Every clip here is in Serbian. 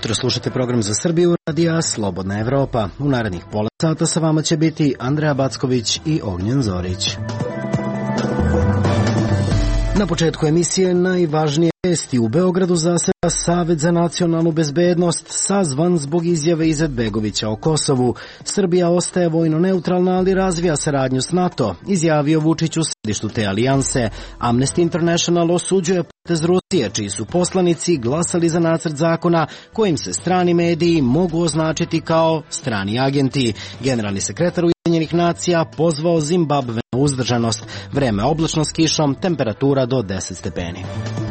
jutro, slušate program za Srbiju radija Slobodna Evropa. U narednih pola sata sa vama će biti Andreja Backović i Ognjen Zorić. Na početku emisije najvažnije vesti. U Beogradu zaseda Savet za nacionalnu bezbednost, sazvan zbog izjave Izetbegovića o Kosovu. Srbija ostaje vojno neutralna, ali razvija saradnju s NATO, izjavio Vučić u središtu te alijanse. Amnesty International osuđuje potez Rusije, čiji su poslanici glasali za nacrt zakona kojim se strani mediji mogu označiti kao strani agenti. Generalni sekretar Ujedinjenih nacija pozvao Zimbabve na uzdržanost. Vreme oblačno s kišom, temperatura do 10 stepeni.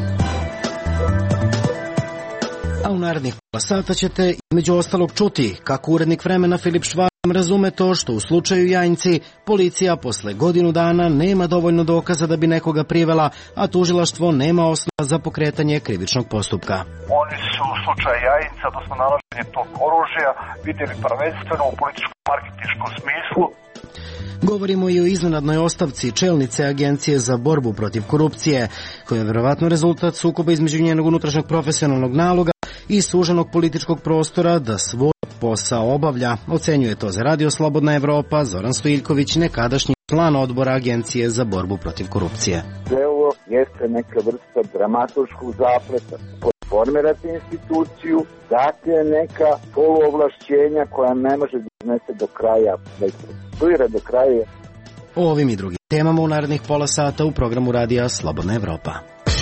A u narednih pola sata ćete između ostalog čuti kako urednik Vremena Filip Švarm razume to što u slučaju Jajinci policija posle godinu dana nema dovoljno dokaza da bi nekoga privela, a tužilaštvo nema osnova za pokretanje krivičnog postupka. Oni su u slučaju Jajinca, odnosno nalaženje tog oružja, vidjeli prvenstveno u političko-marketinškom smislu. Govorimo i o iznenadnoj ostavci čelnice Agencije za borbu protiv korupcije, koja je verovatno rezultat sukoba između njenog unutrašnjeg profesionalnog naloga i suženog političkog prostora da svoj posao obavlja. Ocenjuje to za Radio Slobodna Evropa Zoran Stojiljković, nekadašnji član odbora Agencije za borbu protiv korupcije. Sve ovo jeste neka vrsta dramaturškog zapleta. Formirati instituciju, dati je neka poluovlašćenja koja ne može da iznese do kraja, da ih procesuira do kraja. O ovim i drugim temama u narednih pola sata u programu Radija Slobodna Evropa.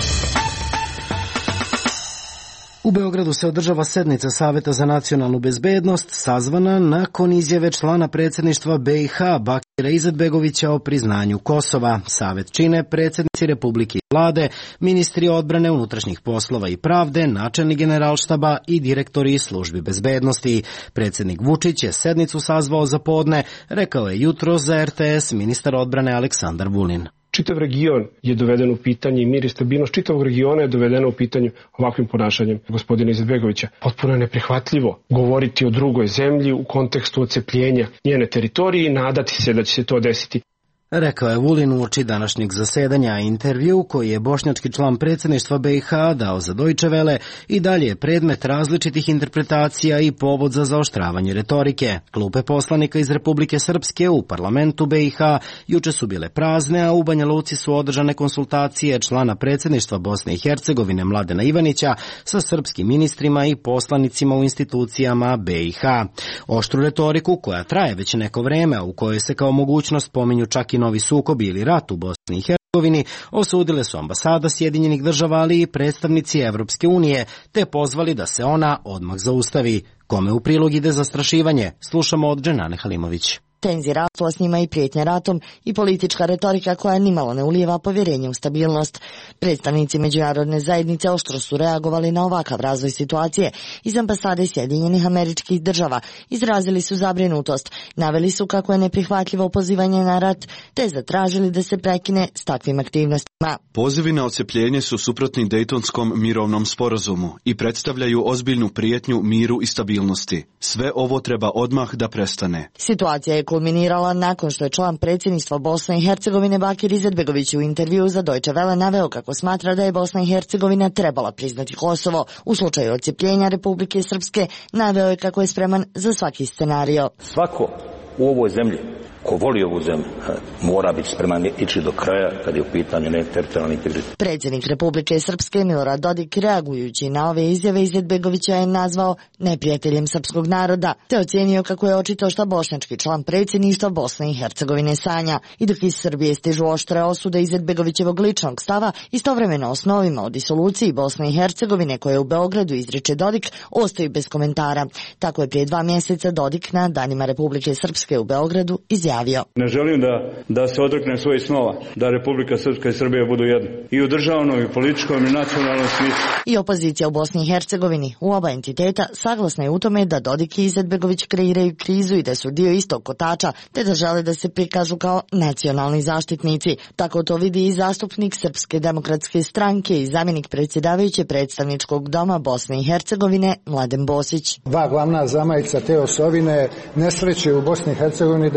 U Beogradu se održava sednica Saveta za nacionalnu bezbednost, sazvana nakon izjave člana predsjedništva BiH Bakira Izetbegovića o priznanju Kosova. Savet čine predsjednici Republike i Vlade, ministri odbrane, unutrašnjih poslova i pravde, načelnik generalštaba i direktori službi bezbednosti. Predsjednik Vučić je sednicu sazvao za podne, rekao je jutro za RTS ministar odbrane Aleksandar Vulin. Čitav region je doveden u pitanje i mir i stabilnost čitavog regiona je dovedeno u pitanju ovakvim ponašanjem gospodina Izetbegovića. Potpuno je neprihvatljivo govoriti o drugoj zemlji u kontekstu odcepljenja njene teritorije i nadati se da će se to desiti. Rekao je Vulin uoči današnjeg zasedanja. Intervju koji je bošnjački član predsjedništva BiH dao za Deutsche Welle i dalje je predmet različitih interpretacija i povod za zaoštravanje retorike. Klupe poslanika iz Republike Srpske u parlamentu BiH juče su bile prazne, a u Banja Luci su održane konsultacije člana predsjedništva Bosne i Hercegovine Mladena Ivanića sa srpskim ministrima i poslanicima u institucijama BiH. Oštru retoriku koja traje već neko vreme, a u kojoj se kao mogućnost pominju čak i novi sukob ili rat u Bosni i Hercegovini, osudile su ambasada Sjedinjenih država, ali i predstavnici Evropske unije, te pozvali da se ona odmah zaustavi. Kome u prilog ide zastrašivanje? Slušamo od Dženane Halimović. Tenzije rastu, a s njima i prijetnja ratom i politička retorika koja nimalo ne ulijeva povjerenje u stabilnost. Predstavnici međunarodne zajednice oštro su reagovali na ovakav razvoj situacije. Iz ambasade Sjedinjenih Američkih Država izrazili su zabrinutost, naveli su kako je neprihvatljivo pozivanje na rat, te zatražili da se prekine s takvim aktivnostima. Pozivi na odcepljenje su suprotni Dejtonskom mirovnom sporazumu i predstavljaju ozbiljnu prijetnju miru i stabilnosti. Sve ovo treba odmah da prestane. Situacija je kulminirala nakon što je član predsjedništva Bosne i Hercegovine Bakir Izetbegović u intervjuu za Deutsche Welle naveo kako smatra da je Bosna i Hercegovina trebala priznati Kosovo. U slučaju odcepljenja Republike Srpske naveo je kako je spreman za svaki scenario. Svako u ovoj zemlji ko voli ovu zemlju mora biti spreman ići do kraja kad je u pitanju teritorijalni integritet. Predsjednik Republike Srpske Milorad Dodik, reagujući na ove izjave Izetbegovića, je nazvao neprijateljem srpskog naroda, te ocijenio kako je očito šta bošnjački član predsjedništva Bosne i Hercegovine sanja. I dok iz Srbije stižu oštre osude Izetbegovićevog ličnog stava, istovremeno osnovima o disoluciji Bosne i Hercegovine koje u Beogradu izriče Dodik ostaju bez komentara. Tako je prije 2 mjeseca Dodik na Danima Republike Srpske u Beogradu izjavio. Ne želim da se odreknem svojih snova, da Republika Srpska i Srbija budu jedno. I u državnom, i političkom, i nacionalnom smislu. I opozicija u Bosni i Hercegovini, u oba entiteta, saglasna je u tome da Dodik i Izetbegović kreiraju krizu i da su dio istog kotača, te da žele da se prikažu kao nacionalni zaštitnici. Tako to vidi i zastupnik Srpske demokratske stranke i zamjenik predsjedavajuće predstavničkog doma Bosne i Hercegovine Mladen Bosić. Dva glavna zamajca te osovine nesreće u Bosni i Hercegovini da su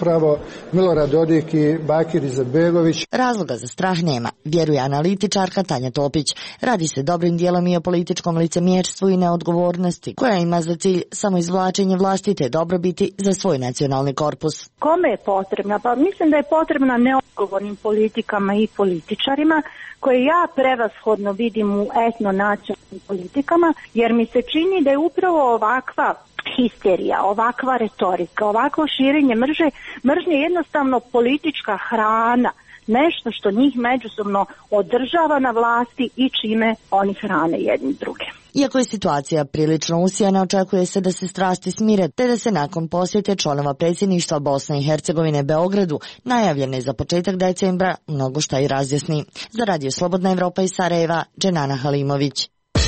upravo Milorad Dodik i Bakir Izetbegović. Razloga za strah nema, vjeruje analitičarka Tanja Topić. Radi se dobrim dijelom i o političkom licemjerstvu i neodgovornosti, koja ima za cilj samo izvlačenje vlastite dobrobiti za svoj nacionalni korpus. Kome je potrebna? Pa mislim da je potrebna neodgovornim politikama i političarima, koje ja prevashodno vidim u etno-nacionalnim politikama, jer mi se čini da je upravo ovakva histerija, ovakva retorika, ovakvo širenje mržnje jednostavno politička hrana, nešto što njih međusobno održava na vlasti i čime oni hrane jedni druge. Iako je situacija prilično usijana, očekuje se da se strasti smire, te da se nakon posjete članova predsjedništva Bosne i Hercegovine Beogradu, najavljene za početak decembra, mnogo šta i razjasni. Za Radio Slobodna Evropa iz Sarajeva, Dženana Halimović.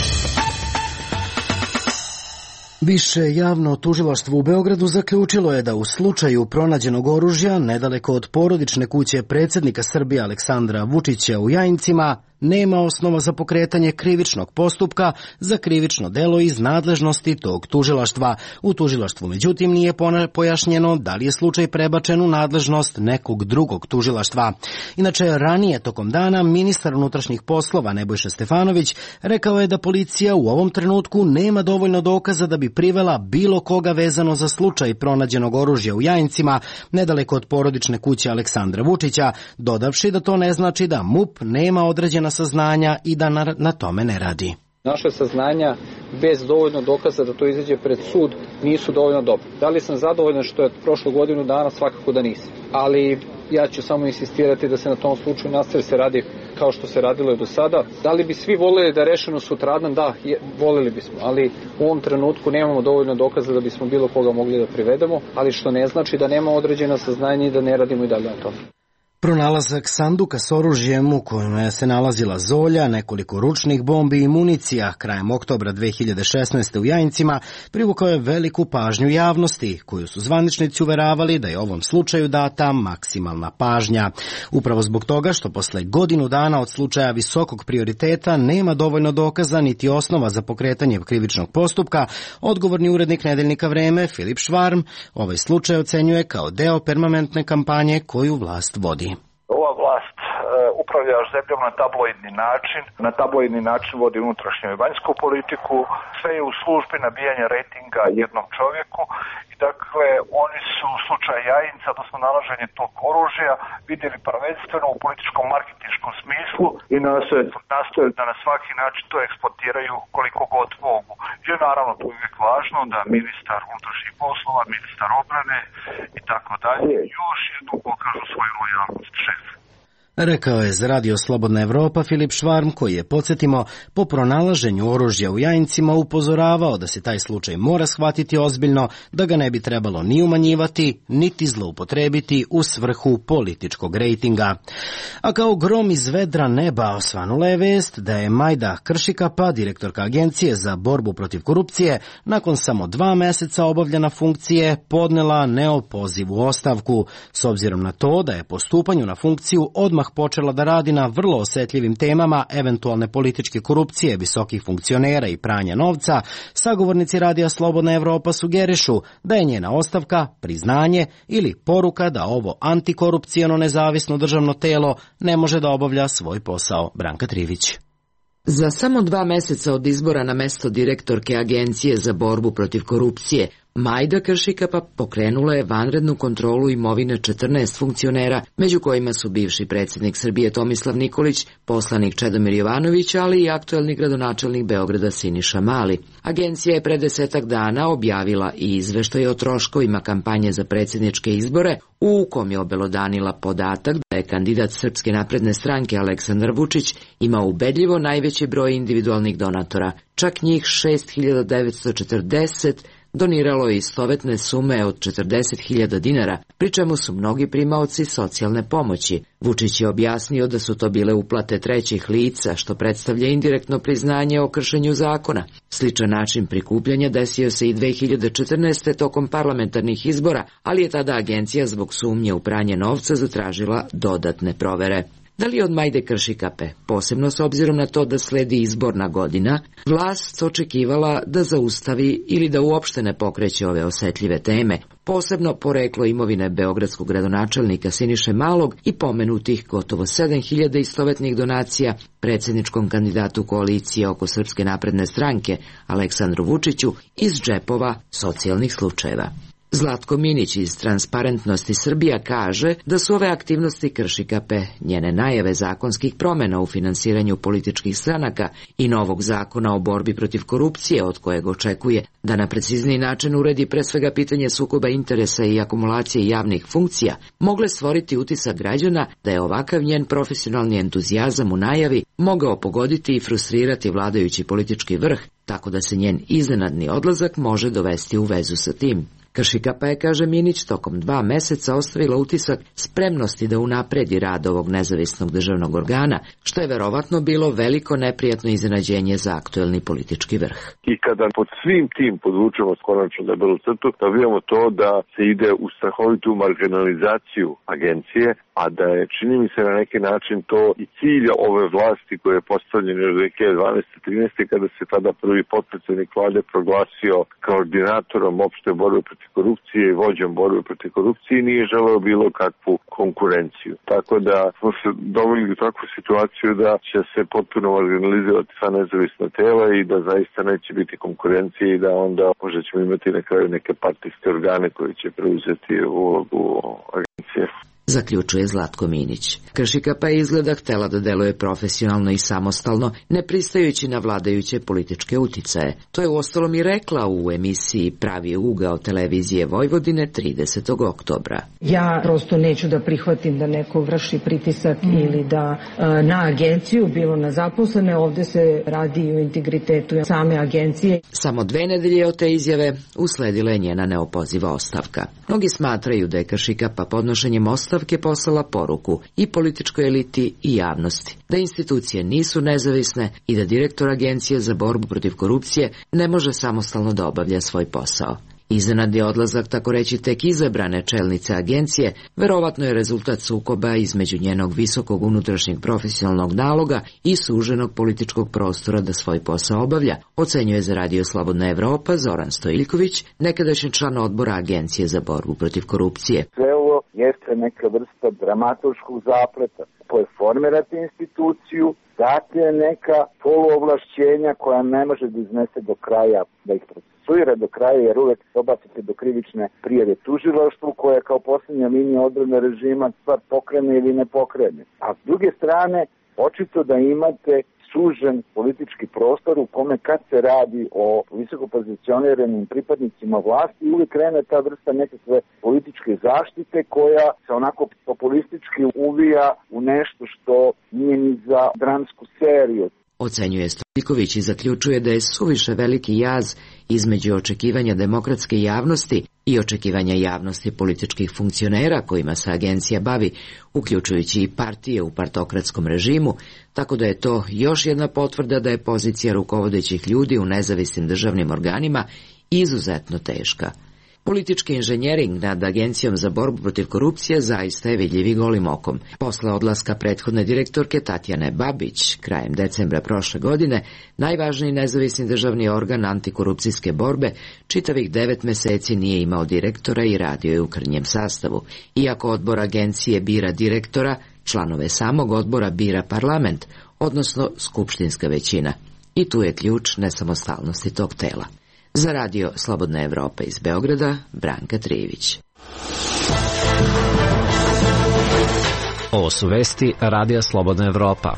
Više javno tužilaštvo u Beogradu zaključilo je da u slučaju pronađenog oružja nedaleko od porodične kuće predsjednika Srbije Aleksandra Vučića u Jajincima nema osnova za pokretanje krivičnog postupka za krivično delo iz nadležnosti tog tužilaštva. U tužilaštvu međutim nije pojašnjeno da li je slučaj prebačen u nadležnost nekog drugog tužilaštva. Inače, ranije tokom dana ministar unutrašnjih poslova Nebojša Stefanović rekao je da policija u ovom trenutku nema dovoljno dokaza da bi privela bilo koga vezano za slučaj pronađenog oružja u Jajincima nedaleko od porodične kuće Aleksandra Vučića, dodavši da to ne znači da MUP nema određena saznanja i da na tome ne radi. Naše saznanja bez dovoljno dokaza da to izađe pred sud nisu dovoljno dobre. Da li sam zadovoljan što je prošlo godinu dana? Svakako da nisam. Ali ja ću samo insistirati da se na tom slučaju nastavi se radi kao što se radilo i do sada. Da li bi svi voljeli da je rešeno sutradan? Da, voljeli bismo, ali u ovom trenutku nemamo dovoljno dokaza da bismo bilo koga mogli da privedemo, ali što ne znači da nema određena saznanja i da ne radimo i dalje na tome. Pronalazak sanduka s oružjem u kojem se nalazila zolja, nekoliko ručnih bombi i municija krajem oktobra 2016. u Jajincima privukao je veliku pažnju javnosti, koju su zvaničnici uveravali da je ovom slučaju data maksimalna pažnja. Upravo zbog toga što posle godinu dana od slučaja visokog prioriteta nema dovoljno dokaza niti osnova za pokretanje krivičnog postupka, odgovorni urednik nedeljnika Vreme Filip Švarm ovaj slučaj ocenjuje kao deo permanentne kampanje koju vlast vodi. Ova vlast upravlja zemljom na tabloidni način vodi unutrašnju i vanjsku politiku, sve je u službi nabijanja rejtinga jednom čovjeku i dakle oni su u slučaju Jajinca, odnosno nalaženje tog oružja, vidjeli prvenstveno u političkom marketinškom smislu i nastoje da na svaki način to eksploatiraju koliko god mogu. I naravno to je uvijek važno da ministar unutrašnjih poslova, ministar obrane i tako dalje još jednom pokažu svoju lojalnost šefu. Rekao je za Radio Slobodna Evropa Filip Švarm, koji je, podsjetimo, po pronalaženju oružja u Jajincima upozoravao da se taj slučaj mora shvatiti ozbiljno, da ga ne bi trebalo ni umanjivati, niti zloupotrebiti u svrhu političkog rejtinga. A kao grom iz vedra neba osvanula je vest da je Majda Kršikapa, direktorka Agencije za borbu protiv korupcije, nakon samo 2 meseca obavljanja funkcije podnela neopozivu ostavku, s obzirom na to da je po stupanju na funkciju odmah počela da radi na vrlo osjetljivim temama eventualne političke korupcije, visokih funkcionera i pranja novca. Sagovornici Radija Slobodna Evropa sugerišu da je njena ostavka priznanje ili poruka da ovo antikorupcijeno nezavisno državno telo ne može da obavlja svoj posao. Branka Trivić. Za samo 2 meseca od izbora na mesto direktorke Agencije za borbu protiv korupcije, Majda Kršikapa pokrenula je vanrednu kontrolu imovine 14 funkcionera, među kojima su bivši predsjednik Srbije Tomislav Nikolić, poslanik Čedomir Jovanović, ali i aktuelni gradonačelnik Beograda Siniša Mali. Agencija je pre 10 dana objavila i izveštaj o troškovima kampanje za predsjedničke izbore, u kom je obelodanila podatak da je kandidat Srpske napredne stranke Aleksandar Vučić imao ubedljivo najveći broj individualnih donatora, čak njih 6.940, doniralo je istovetne sume od 40.000 dinara, pri čemu su mnogi primaoci socijalne pomoći. Vučić je objasnio da su to bile uplate trećih lica, što predstavlja indirektno priznanje o kršenju zakona. Sličan način prikupljanja desio se i 2014. tokom parlamentarnih izbora, ali je tada agencija zbog sumnje u pranje novca zatražila dodatne provere. Da li od Majde Kršikape, posebno s obzirom na to da sledi izborna godina, vlast očekivala da zaustavi ili da uopšte ne pokreće ove osetljive teme, posebno poreklo imovine beogradskog gradonačelnika Siniše Malog i pomenutih gotovo 7.000 istovetnih donacija predsjedničkom kandidatu koalicije oko Srpske napredne stranke Aleksandru Vučiću iz džepova socijalnih slučajeva. Zlatko Minić iz Transparentnosti Srbija kaže da su ove aktivnosti Kršikape, njene najave zakonskih promjena u finansiranju političkih stranaka i novog zakona o borbi protiv korupcije od kojeg očekuje da na precizniji način uredi pre svega pitanje sukoba interesa i akumulacije javnih funkcija, mogle stvoriti utisak građana da je ovakav njen profesionalni entuzijazam u najavi mogao pogoditi i frustrirati vladajući politički vrh, tako da se njen iznenadni odlazak može dovesti u vezu sa tim. Kršikapa je, kaže Minić, tokom 2 meseca ostavila utisak spremnosti da unapredi rad ovog nezavisnog državnog organa, što je verovatno bilo veliko neprijatno iznenađenje za aktuelni politički vrh. I kada pod svim tim podvučemo konačno debelu crtu, dobijamo to da se ide u strahovitu marginalizaciju agencije, a da je, čini mi se, na neki način to i cilj ove vlasti koje je postavljeno još 2012-13. kada se tada prvi potpredsjednik vlade proglasio koordinatorom opšte borbe protiv korupcije i vođom borbe protiv korupcije i nije želeo bilo kakvu konkurenciju. Tako da smo se doveli u takvu situaciju da će se potpuno marginalizovati sva nezavisna tela i da zaista neće biti konkurencije i da onda možda ćemo imati na kraju neke partijske organe koji će preuzeti ulogu agencije. Zaključuje Zlatko Minić. Kršikapa je izgleda htela da deluje profesionalno i samostalno, ne pristajući na vladajuće političke uticaje. To je uostalom i rekla u emisiji Pravi ugao televizije Vojvodine 30. oktobra. Ja prosto neću da prihvatim da neko vrši pritisak ili da na agenciju, bilo na zaposlene, ovde se radi o integritetu same agencije. Samo 2 nedelje od te izjave usledila je njena neopoziva ostavka. Mnogi smatraju da je Kršikapa podnošenjem ostavke poslala poruku i političkoj eliti i javnosti, da institucije nisu nezavisne i da direktor Agencije za borbu protiv korupcije ne može samostalno da obavlja svoj posao. Iznenadni odlazak, tako reći, tek izabrane čelnice agencije, verovatno je rezultat sukoba između njenog visokog unutrašnjeg profesionalnog naloga i suženog političkog prostora da svoj posao obavlja, ocenjuje za Radio Slobodna Evropa Zoran Stojiljković, nekadašnji član odbora Agencije za borbu protiv korupcije. Sve ovo jeste neka vrsta dramaturškog zapleta koje formirate instituciju, date neka poluovlašćenja koja ne može da iznese do kraja, da ih procesuira do kraja, jer uvek se obacite do krivične prijave tužilaštvu koja kao posljednja linija odbrane režima stvar pokrene ili ne pokrene. A s druge strane, očito da imate sužen politički prostor u kome kad se radi o visoko pozicioniranim pripadnicima vlasti uvijek krene ta vrsta nekakve političke zaštite koja se onako populistički uvija u nešto što nije ni za dramsku seriju. Ocenjuje Stojiljković i zaključuje da je suviše veliki jaz između očekivanja demokratske javnosti i očekivanja javnosti političkih funkcionera kojima se agencija bavi, uključujući i partije u partokratskom režimu, tako da je to još jedna potvrda da je pozicija rukovodećih ljudi u nezavisnim državnim organima izuzetno teška. Politički inženjering nad Agencijom za borbu protiv korupcije zaista je vidljiv i golim okom. Posle odlaska prethodne direktorke Tatjane Babić, krajem decembra prošle godine, najvažniji nezavisni državni organ antikorupcijske borbe čitavih 9 meseci nije imao direktora i radio je u krnjem sastavu. Iako odbor agencije bira direktora, članove samog odbora bira parlament, odnosno skupštinska većina. I tu je ključ nesamostalnosti tog tela. Za Radio Slobodna Evropa iz Beograda, Branka Trijević. Ovo su vesti Radija Slobodna Evropa.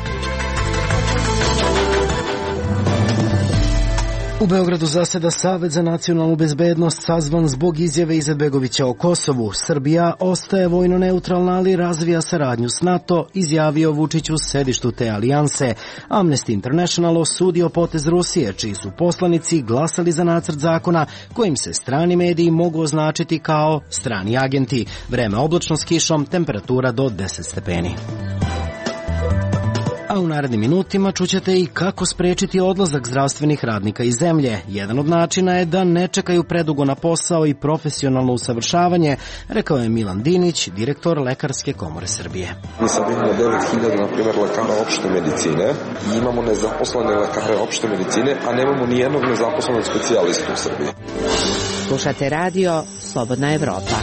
U Beogradu zaseda Savet za nacionalnu bezbednost sazvan zbog izjave Izetbegovića o Kosovu. Srbija ostaje vojno neutralna, ali razvija saradnju s NATO, izjavio Vučić u sedištu te alijanse. Amnesty International osudio potez Rusije, čiji su poslanici glasali za nacrt zakona kojim se strani mediji mogu označiti kao strani agenti. Vreme oblačno s kišom, temperatura do 10 stepeni. A u narednim minutima čućete i kako sprečiti odlazak zdravstvenih radnika iz zemlje. Jedan od načina je da ne čekaju predugo na posao i profesionalno usavršavanje, rekao je Milan Dinić, direktor Lekarske komore Srbije. Mi sad imamo 9000, na primjer, lekara opšte medicine i imamo nezaposlene lekare opšte medicine, a nemamo ni jednog nezaposlenog specijalistu u Srbiji. Slušate radio Slobodna Evropa.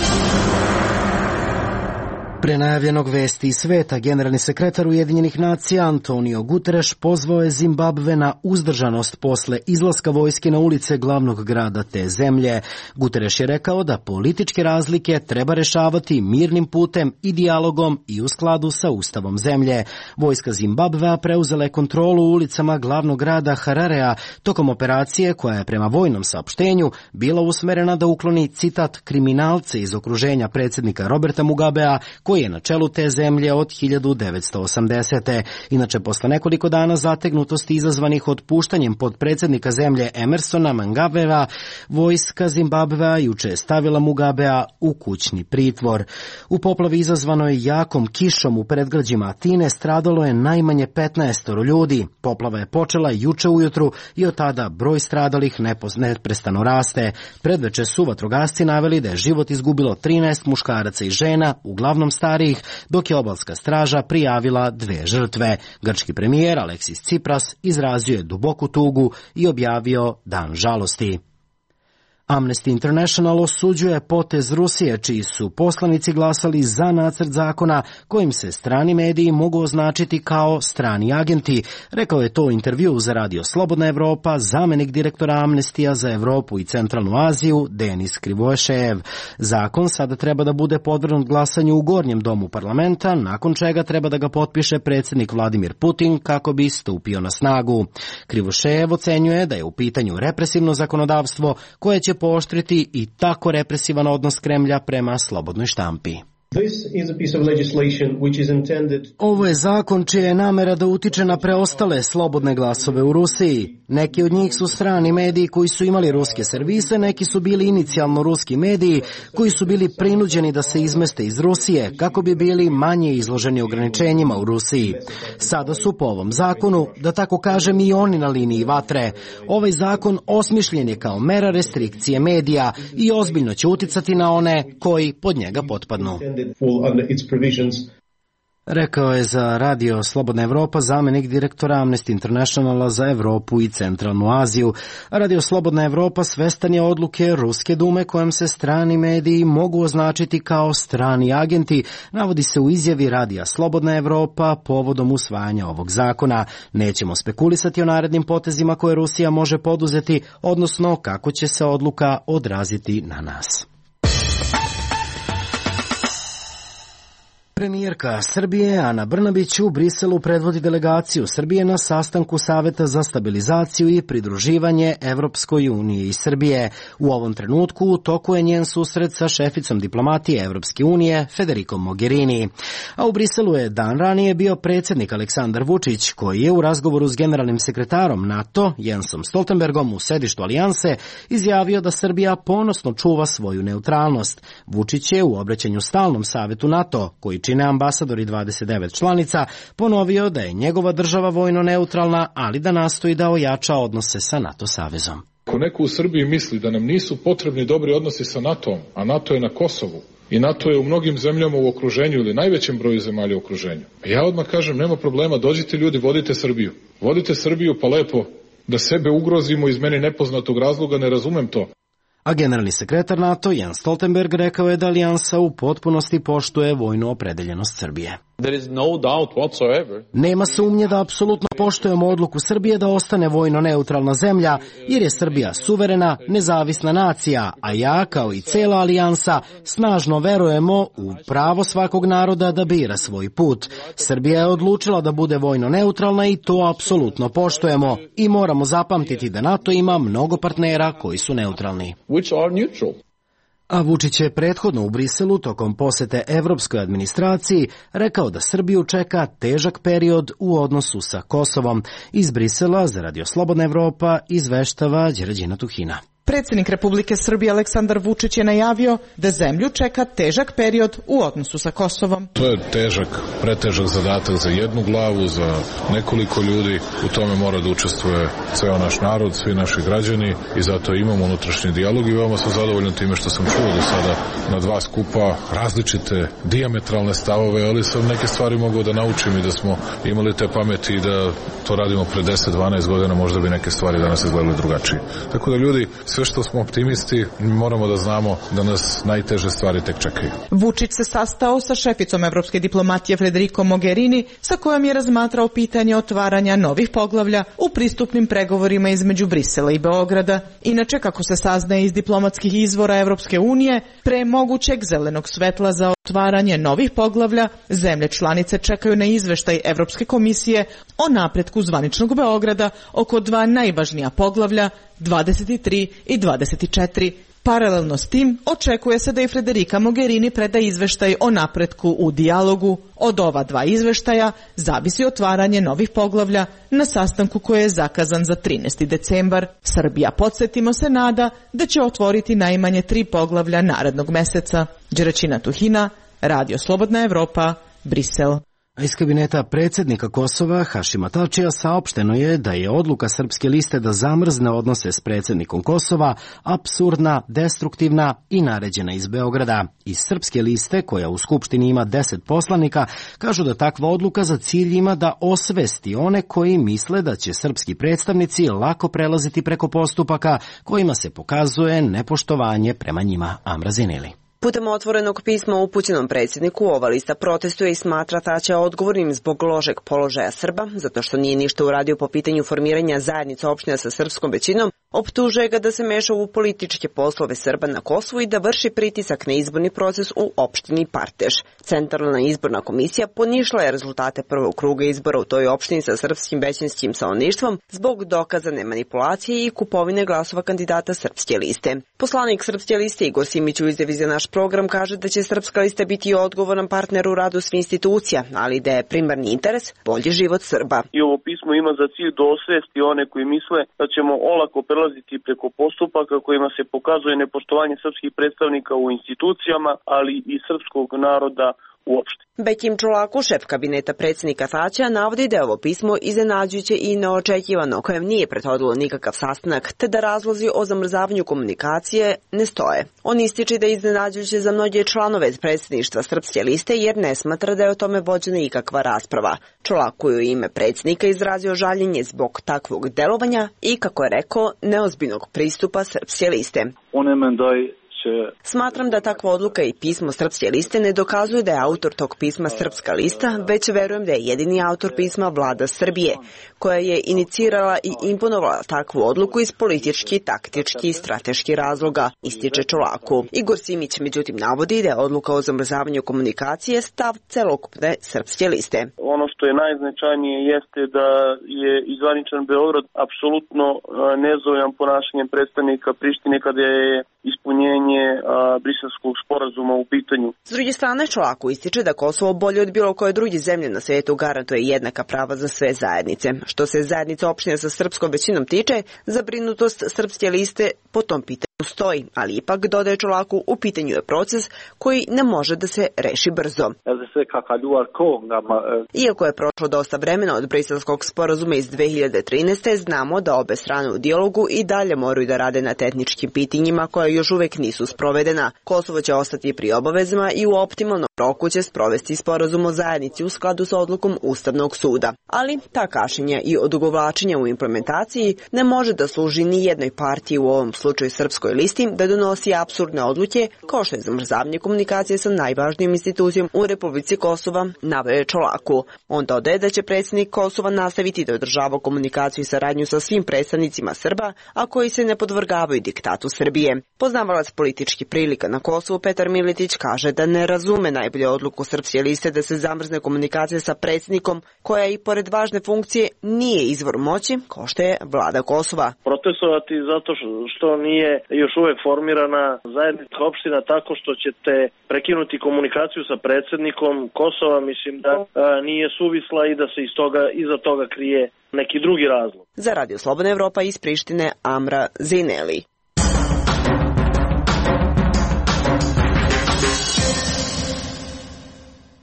Pre najavljenog vesti iz sveta, generalni sekretar Ujedinjenih nacija Antonio Guterres pozvao je Zimbabve na uzdržanost posle izlaska vojske na ulice glavnog grada te zemlje. Guterres je rekao da političke razlike treba rešavati mirnim putem i dijalogom i u skladu sa ustavom zemlje. Vojska Zimbabvea preuzela je kontrolu u ulicama glavnog grada Hararea tokom operacije koja je prema vojnom saopštenju bila usmerena da ukloni, citat, kriminalce iz okruženja predsjednika Roberta Mugabea, koji je na čelu te zemlje od 1980. Inače, posle nekoliko dana zategnutosti izazvanih otpuštanjem podpredsjednika zemlje Emersona Mnangagwea, vojska Zimbabvea juče je stavila Mugabea u kućni pritvor. U poplavi izazvanoj jakom kišom u predgrađima Atine stradalo je najmanje 15 ljudi. Poplava je počela juče ujutru i od tada broj stradalih neprestano raste. Predveče su vatrogasci naveli da je život izgubilo 13 muškaraca i žena, uglavnom starijih, dok je obalska straža prijavila 2 žrtve. Grčki premijer Aleksis Tsipras izrazio je duboku tugu i objavio dan žalosti. Amnesty International osuđuje potez Rusije, čiji su poslanici glasali za nacrt zakona kojim se strani mediji mogu označiti kao strani agenti. Rekao je to u intervjuu za radio Slobodna Evropa zamenik direktora Amnestija za Evropu i Centralnu Aziju Denis Krivošejev. Zakon sada treba da bude podvrgnut glasanju u Gornjem domu parlamenta, nakon čega treba da ga potpiše predsjednik Vladimir Putin kako bi stupio na snagu. Krivošejev ocenjuje da je u pitanju represivno zakonodavstvo koje će pooštriti i tako represivan odnos Kremlja prema slobodnoj štampi. Ovo je zakon čija je namera da utiče na preostale slobodne glasove u Rusiji. Neki od njih su strani mediji koji su imali ruske servise, neki su bili inicijalno ruski mediji koji su bili prinuđeni da se izmeste iz Rusije kako bi bili manje izloženi ograničenjima u Rusiji. Sada su po ovom zakonu, da tako kažem, i oni na liniji vatre. Ovaj zakon osmišljen je kao mera restrikcije medija i ozbiljno će uticati na one koji pod njega potpadnu. Rekao je za radio Slobodna Evropa zamenik direktora Amnesty Internationala za Evropu i Centralnu Aziju. Radio Slobodna Evropa svestan je odluke Ruske dume kojom se strani mediji mogu označiti kao strani agenti, navodi se u izjavi radija Slobodna Evropa povodom usvajanja ovog zakona. Nećemo spekulisati o narednim potezima koje Rusija može poduzeti, odnosno kako će se odluka odraziti na nas. Premijerka Srbije Ana Brnabić u Briselu predvodi delegaciju Srbije na sastanku Saveta za stabilizaciju i pridruživanje Evropskoj uniji i Srbije. U ovom trenutku u toku je njen susret sa šeficom diplomatije Evropske unije Federikom Mogherini. A u Briselu je dan ranije bio predsjednik Aleksandar Vučić, koji je u razgovoru s generalnim sekretarom NATO Jensom Stoltenbergom u sedištu Alijanse izjavio da Srbija ponosno čuva svoju neutralnost. Vučić je u obraćanju stalnom savetu NATO, koji čine ambasadori 29 članica, ponovio da je njegova država vojno neutralna, ali da nastoji da ojača odnose sa NATO savezom. Ako neko u Srbiji misli da nam nisu potrebni dobri odnosi sa NATO-om, a NATO je na Kosovu i NATO je u mnogim zemljama u okruženju ili najvećem broju zemalja u okruženju, ja odmah kažem, nema problema, dođite ljudi, vodite Srbiju. Vodite Srbiju pa lepo, da sebe ugrozimo iz meni nepoznatog razloga, ne razumem to. A generalni sekretar NATO Jens Stoltenberg rekao je da alijansa u potpunosti poštuje vojnu opredeljenost Srbije. Nema sumnje da apsolutno poštujemo odluku Srbije da ostane vojno neutralna zemlja, jer je Srbija suverena, nezavisna nacija, a ja, kao i cela alijansa, snažno verujemo u pravo svakog naroda da bira svoj put. Srbija je odlučila da bude vojno neutralna i to apsolutno poštujemo. I moramo zapamtiti da NATO ima mnogo partnera koji su neutralni. A Vučić je prethodno u Briselu tokom posete evropskoj administraciji rekao da Srbiju čeka težak period u odnosu sa Kosovom. Iz Brisela za radio Slobodna Evropa izveštava Đerađina Tuhina. Predsjednik Republike Srbije Aleksandar Vučić je najavio da zemlju čeka težak period u odnosu sa Kosovom. To je pretežak zadatak za jednu glavu, za nekoliko ljudi. U tome mora da učestvuje ceo naš narod, svi naši građani i zato imamo unutrašnji dijalog i veoma sam zadovoljan time što sam čuo do sada na 2 skupa različite dijametralne stavove, ali sam neke stvari mogao da naučim i da smo imali te pameti i da to radimo pre 10-12 godina, možda bi neke stvari danas izgledale drugačije. Tako da ljudi, sve što smo optimisti, moramo da znamo da nas najteže stvari tek čekaju. Vučić se sastao sa šeficom evropske diplomatije Federico Mogherini, sa kojom je razmatrao pitanje otvaranja novih poglavlja u pristupnim pregovorima između Brisela i Beograda. Inače, kako se saznaje iz diplomatskih izvora Evropske unije, pre mogućeg zelenog svetla za otvaranje novih poglavlja, zemlje članice čekaju na izveštaj Evropske komisije o napretku zvaničnog Beograda oko 2 najvažnija poglavlja, 23 i 24. Paralelno s tim, očekuje se da i Federica Mogherini preda izveštaj o napretku u dijalogu. Od ova 2 izveštaja zavisi otvaranje novih poglavlja na sastanku koji je zakazan za 13. decembar. Srbija, podsjetimo se, nada da će otvoriti najmanje 3 poglavlja narednog meseca. Đeraćina Tuhina, Radio Slobodna Evropa, Brisel. A iz kabineta predsjednika Kosova Hašima Tačija saopšteno je da je odluka Srpske liste da zamrzne odnose s predsjednikom Kosova apsurdna, destruktivna i naređena iz Beograda. Iz Srpske liste, koja u Skupštini ima 10 poslanika, kažu da takva odluka za cilj ima da osvesti one koji misle da će srpski predstavnici lako prelaziti preko postupaka kojima se pokazuje nepoštovanje prema njima. Amra Zineli. Putem otvorenog pisma upućenom predsjedniku, ova lista protestuje i smatra Tačija odgovornim zbog lošeg položaja Srba, zato što nije ništa uradio po pitanju formiranja zajednice opština sa srpskom većinom, optužuje ga da se meša u političke poslove Srba na Kosovu i da vrši pritisak na izborni proces u opštini Parteš. Centralna izborna komisija ponišla je rezultate prvog kruga izbora u toj opštini sa srpskim većinskim stanovništvom zbog dokazane manipulacije i kupovine glasova kandidata Srpske liste. Poslanik Srpske liste Igor Simić u izjavi za naš program kaže da će Srpska lista biti odgovoran partner u radu svih institucija, ali da je primarni interes bolji život Srba. I ovo pismo ima za cilj da osvesti one koji misle da ćemo olako prelaziti preko postupaka kojima se pokazuje nepoštovanje srpskih predstavnika u institucijama, ali i srpskog naroda uopšte. Bekim Čolaku, šef kabineta predsjednika Tačija, navodi da je ovo pismo iznenađujuće i neočekivano, kojem nije prethodilo nikakav sastanak, te da razlozi o zamrzavanju komunikacije ne stoje. On ističe da je iznenađujuće za mnoge članove predsjedništva Srpske liste, jer ne smatra da je o tome vođena ikakva rasprava. Čolaku je u ime predsjednika izrazio žaljenje zbog takvog delovanja i, kako je rekao, neozbiljnog pristupa Srpske liste. Smatram da takva odluka i pismo Srpske liste ne dokazuje da je autor tog pisma Srpska lista, već verujem da je jedini autor pisma Vlada Srbije, koja je inicirala i imponovala takvu odluku iz politički, taktički i strateški razloga, ističe Čolaku. Igor Simić međutim navodi da je odluka o zamrzavanju komunikacije stav celokupne Srpske liste. Ono što je najznačajnije jeste da je izvaničan Beograd apsolutno nezadovoljan ponašanjem predstavnika Prištine kada je ispunjenje Briselskog sporazuma u pitanju. S druge strane, Čolaku ističe da Kosovo bolje od bilo koje druge zemlje na svijetu garantuje jednaka prava za sve zajednice. Što se zajednice opština sa srpskom većinom tiče, zabrinutost Srpske liste po tom pitanju stoji, ali ipak, dodaje Čolaku, u pitanju je proces koji ne može da se reši brzo. Iako je prošlo dosta vremena od Briselskog sporazuma iz 2013. znamo da obe strane u dijalogu i dalje moraju da rade na tehničkim pitanjima koja još uvek nisu sprovedena. Kosovo će ostati pri obavezama i u optimalnom roku će sprovesti sporazum o zajednici u skladu sa odlukom Ustavnog suda. Ali ta kašnjenja i odugovlačenja u implementaciji ne može da služi ni jednoj partiji, u ovom slučaju Srpskoj listi, da donosi apsurdne odluke kao što je zamrzavanje komunikacije sa najvažnijom institucijom u Republici Kosova, naveo je Čolaku. On dodaje da će predsjednik Kosova nastaviti da održava komunikaciju i saradnju sa svim predstavnicima Srba, a koji se ne podvrgavaju diktatu Srbije. Poznavalac političkih prilika na Kosovu Petar Miletić kaže da ne razume najbolje odluku Srpske liste da se zamrzne komunikacija sa predsjednikom, koja i pored važne funkcije nije izvor moći, kao što je vlada Kosova. Protestovati zato što nije još uvek formirana zajednica opština tako što ćete prekinuti komunikaciju sa predsjednikom Kosova, mislim da nije suvisla i da se iza toga krije neki drugi razlog. Za Radio Slobodna Evropa iz Prištine, Amra Zineli.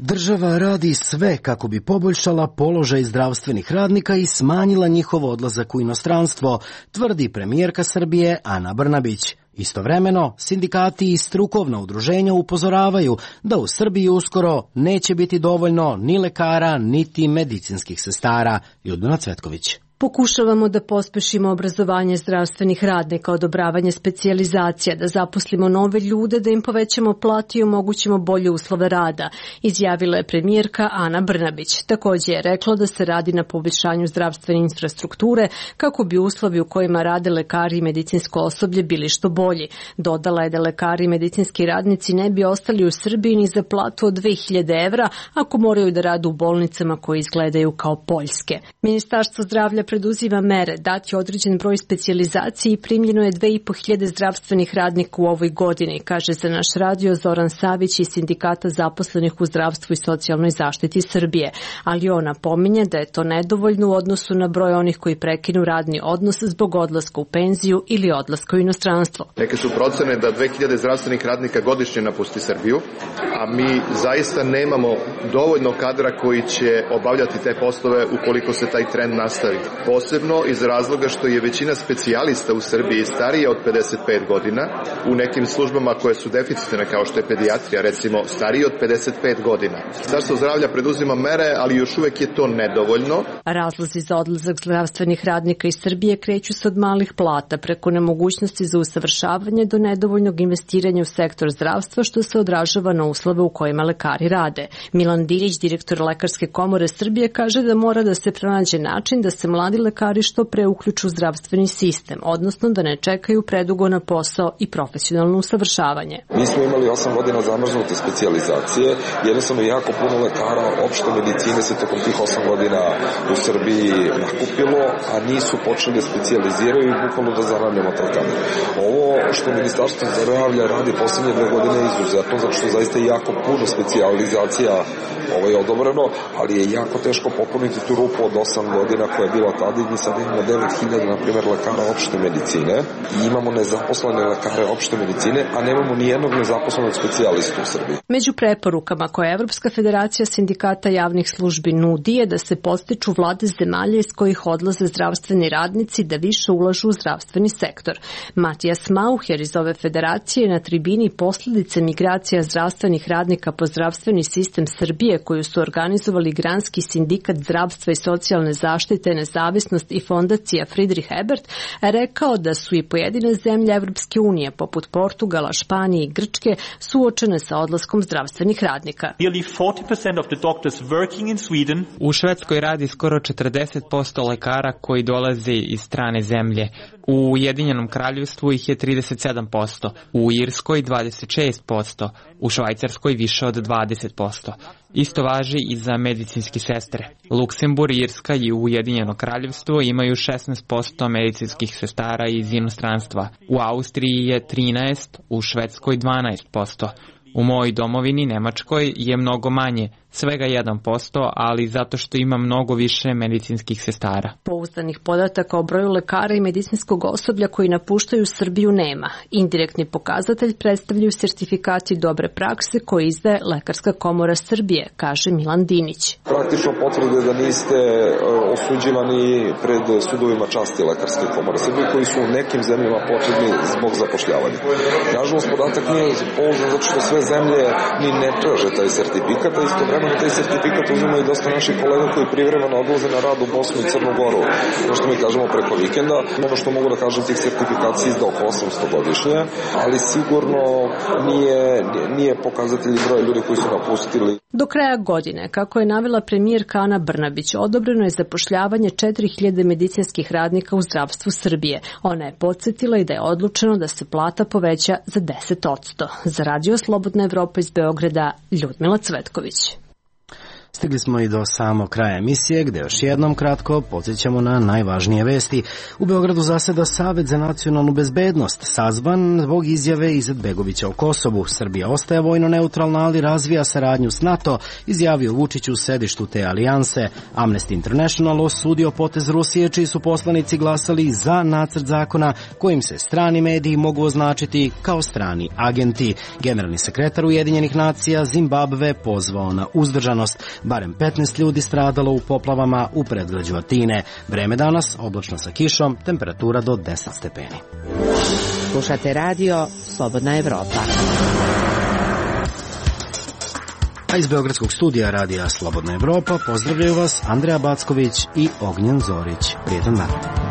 Država radi sve kako bi poboljšala položaj zdravstvenih radnika i smanjila njihov odlazak u inostranstvo, tvrdi premijerka Srbije Ana Brnabić. Istovremeno, sindikati i strukovna udruženja upozoravaju da u Srbiji uskoro neće biti dovoljno ni lekara, niti medicinskih sestara. Ljudmila Cvetković. Pokušavamo da pospešimo obrazovanje zdravstvenih radnika, odobravanje specijalizacija, da zaposlimo nove ljude, da im povećamo platu i omogućimo bolje uslove rada, izjavila je premijerka Ana Brnabić. Također je rekla da se radi na poboljšanju zdravstvene infrastrukture kako bi uslovi u kojima rade lekari i medicinsko osoblje bili što bolji. Dodala je da lekari i medicinski radnici ne bi ostali u Srbiji ni za platu od 2000 evra ako moraju da rade u bolnicama koje izgledaju kao poljske. Ministarstvo zdravlja preduzima mere, dati određen broj specijalizacije i primljeno je 2500 zdravstvenih radnika u ovoj godini, kaže za naš radio Zoran Savić iz Sindikata zaposlenih u zdravstvu i socijalnoj zaštiti Srbije. Ali on napominje da je to nedovoljno u odnosu na broj onih koji prekinu radni odnos zbog odlaska u penziju ili odlaska u inostranstvo. Neke su procene da 2000 zdravstvenih radnika godišnje napusti Srbiju, a mi zaista nemamo dovoljno kadra koji će obavljati te poslove ukoliko se taj trend nastavi. Posebno iz razloga što je većina specijalista u Srbiji starija od 55 godina, u nekim službama koje su deficitne kao što je pedijatrija, recimo stariji od 55 godina. Ministarstvo zdravlja preduzima mere, ali još uvek je to nedovoljno. Razlozi za odlazak zdravstvenih radnika iz Srbije kreću se od malih plata preko nemogućnosti za usavršavanje do nedovoljnog investiranja u sektor zdravstva što se odražava na uslove u kojima lekari rade. Milan Dilić, direktor Lekarske komore Srbije, kaže da mora da se pronađe način da se mladi lekari što pre uključu u zdravstveni sistem, odnosno da ne čekaju predugo na posao i profesionalno usavršavanje. Mi smo imali 8 godina zamrznute specijalizacije, jednostavno jako puno lekara opšte medicine se tokom tih 8 godina u Srbiji nakupilo, a nisu počeli da specijaliziraju i bukvalno da zanavljamo tretman. Ovo što Ministarstvo zdravlja radi poslednje 2 godine je izuzetno, zato što zaista jako puno specijalizacija je odobreno, ali je jako teško popuniti tu rupu od 8 godina koja je bila tada i mi sad imamo 9000, na primjer, lekara opšte medicine i imamo nezaposlene lekare opšte medicine, a nemamo ni jednog nezaposlenog specijalistu u Srbiji. Među preporukama koje Evropska federacija sindikata javnih službi nudi je da se podstiču vlade zemalja iz kojih odlaze zdravstveni radnici da više ulažu u zdravstveni sektor. Matijas Mauher iz ove federacije na tribini posljedice migracija zdravstvenih radnika po zdravstveni sistem Srbije koju su organizovali Granski sindikat zdravstva i socijalne zaštite, nezavisnost i fondacija Friedrich Ebert, rekao da su i pojedine zemlje Evropske unije, poput Portugala, Španije i Grčke, suočene sa odlaskom zdravstvenih radnika. U Švedskoj radi skoro 40% lekara koji dolaze iz strane zemlje. U Ujedinjenom kraljevstvu ih je 37%, u Irskoj 26%, u Švajcarskoj više od 20%. Isto važi i za medicinske sestre. Luksemburg, Irska i Ujedinjeno kraljevstvo imaju 16% medicinskih sestara iz inostranstva. U Austriji je 13%, u Švedskoj 12%. U mojoj domovini, Nemačkoj, je mnogo manje, svega 1%, ali zato što ima mnogo više medicinskih sestara. Pouzdanih podataka o broju lekara i medicinskog osoblja koji napuštaju Srbiju nema. Indirektni pokazatelj predstavljaju sertifikati dobre prakse koje izdaje Lekarska komora Srbije, kaže Milan Dinić. Praktično potvrde da niste osuđivani pred sudovima časti Lekarske komore Srbije koji su u nekim zemljama potrebni zbog zapošljavanja. Nažalost, podatak nije pouzdan zato što sve zemlje ni ne traže taj sertifikat, a istovremeno taj sertifikat uzimaju dosta naših kolega koji privremeno odlaze na rad u Bosnu i Crnu Goru. Ono što mi kažemo preko vikenda, ono što mogu da kažem tih sertifikacija izda oko 800 godišnje, ali sigurno nije pokazatelj broja ljudi koji su napustili. Do kraja godine, kako je navela premijerka Ana Brnabić, odobreno je zapošljavanje 4000 medicinskih radnika u zdravstvu Srbije. Ona je podsjetila i da je odlučeno da se plata poveća za 10%. Za radio Slobodna Evropa iz Beograda, Ljudmila Cvetković. Stigli smo i do samog kraja emisije, gde još jednom kratko podsjećamo na najvažnije vesti. U Beogradu zaseda Savet za nacionalnu bezbednost, sazvan zbog izjave Izetbegovića o Kosovu. Srbija ostaje vojno neutralna, ali razvija saradnju s NATO, izjavio Vučić u sedištu te alijanse. Amnesty International osudio potez Rusije, čiji su poslanici glasali za nacrt zakona kojim se strani mediji mogu označiti kao strani agenti. Generalni sekretar Ujedinjenih nacija Zimbabve pozvao na uzdržanost. Barem 15 ljudi stradalo u poplavama u predgrađu Atine. Vreme danas oblačno sa kišom, temperatura do 10 stepeni. Slušate radio Slobodna Evropa. A iz Beogradskog studija radija Slobodna Evropa pozdravljaju vas Andreja Backović i Ognjen Zorić. Prijetan dan.